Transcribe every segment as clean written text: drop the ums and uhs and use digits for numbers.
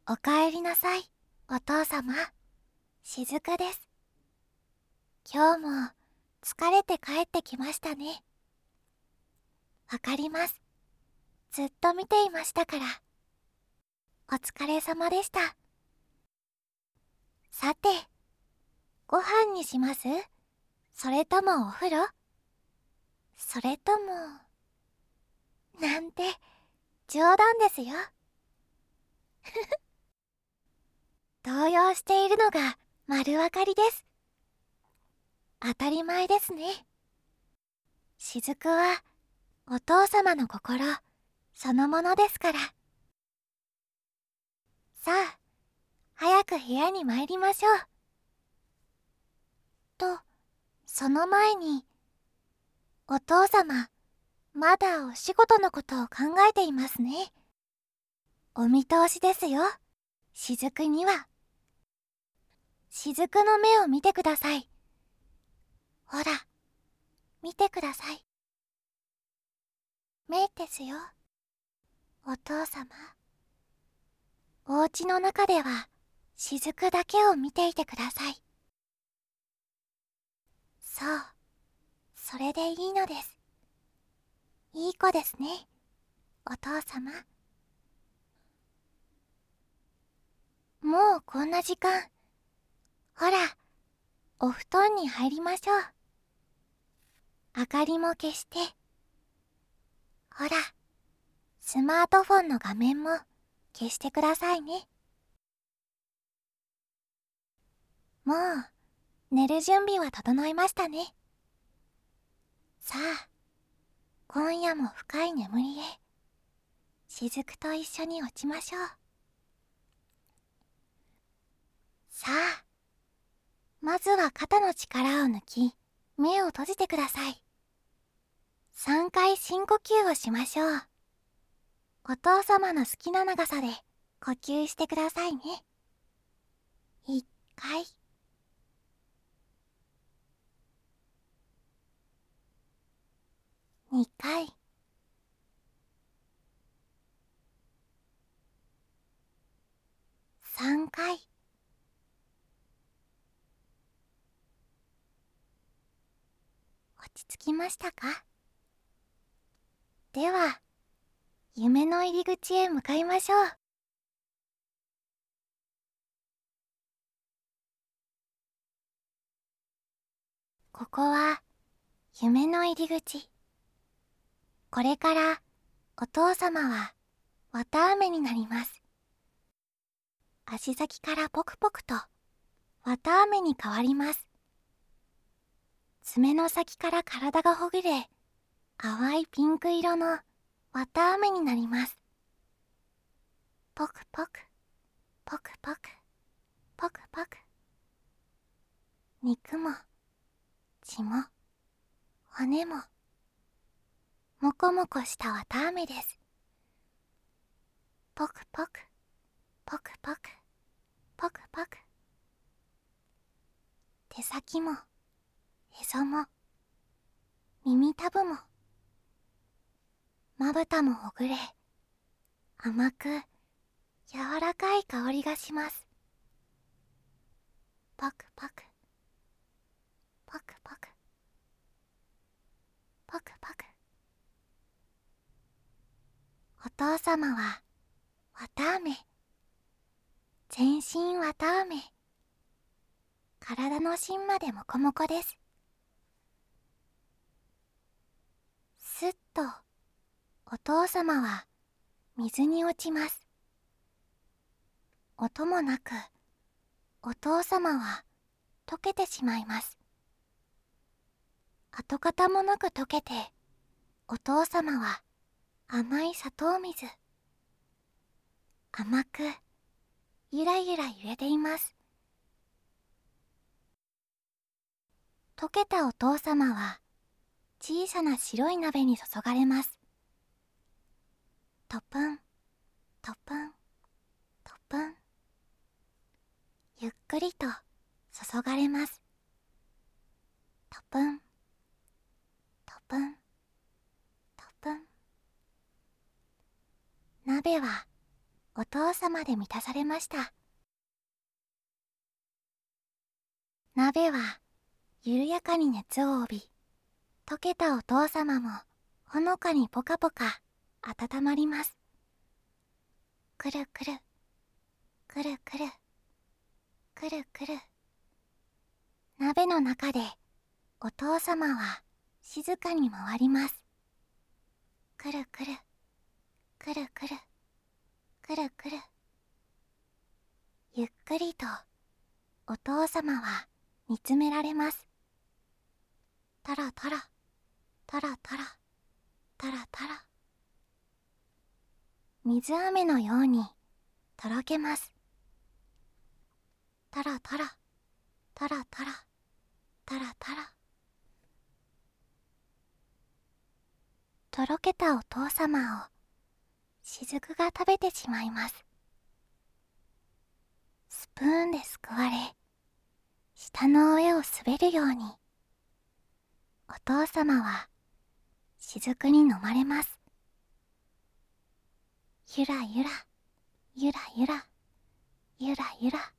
おかえりなさい、お父様。しずくです。今日も疲れて帰ってきましたね。わかります。ずっと見ていましたから。お疲れ様でした。さて、ご飯にします？それともお風呂？それとも…なんて、冗談ですよ。動揺しているのが丸分かりです。当たり前ですね。しずくはお父様の心そのものですから。さあ、早く部屋に参りましょう。と、その前に、お父様、まだお仕事のことを考えていますね。お見通しですよ、しずくには。しずくの目を見てください。ほら、見てください。目ですよ、お父様。お家の中では、しずくだけを見ていてください。そう、それでいいのです。いい子ですね、お父様。もうこんな時間。ほら、お布団に入りましょう。明かりも消して。ほら、スマートフォンの画面も消してくださいね。もう、寝る準備は整いましたね。さあ、今夜も深い眠りへ、しずくと一緒に落ちましょう。さあ、まずは肩の力を抜き、目を閉じてください。3回深呼吸をしましょう。お父様の好きな長さで呼吸してくださいね。1回、2回、3回。落ち着きましたか？では、夢の入り口へ向かいましょう。ここは夢の入り口。これからお父様は綿あめになります。足先からポクポクと綿あめに変わります。爪の先から体がほぐれ、淡いピンク色の綿あめになります。ポクポク、ポクポク、ポクポク。肉も血も骨ももこもこした綿あめです。ポクポク、ポクポク、ポクポク。手先もへそも耳たぶもまぶたもほぐれ、甘く柔らかい香りがします。パクパク、パクパク、パクパク。お父様は綿あめ、全身綿あめ、体の芯までもこもこです。すっとお父様は水に落ちます。音もなくお父様は溶けてしまいます。跡形もなく溶けて、お父様は甘い砂糖水。甘くゆらゆら揺れています。溶けたお父様は小さな白い鍋に注がれます。トプン、トプン、トプン。ゆっくりと注がれます。トプン、トプン、トプン。鍋はお父様で満たされました。鍋は緩やかに熱を帯び、溶けたお父様もほのかにポカポカ温まります。くるくる、くるくる、くるくる。鍋の中でお父様は静かに回ります。くるくる、くるくる、くるくる。ゆっくりとお父様は見つめられます。タラタラ、タラタラ、タラタラ。水飴のようにとろけます。タラタラ、タラタラ、タラタラ。とろけたお父様を雫が食べてしまいます。スプーンですくわれ、舌の上を滑るようにお父様は雫に飲まれます。ゆらゆら、ゆらゆら、ゆらゆら。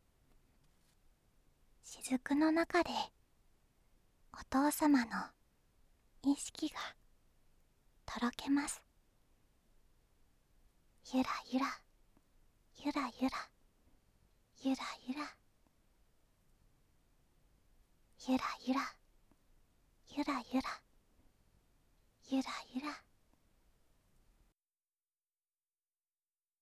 雫の中でお父様の意識がとろけます。ゆらゆら、ゆらゆら、ゆらゆら、ゆらゆら、ゆらゆら、ゆらゆら。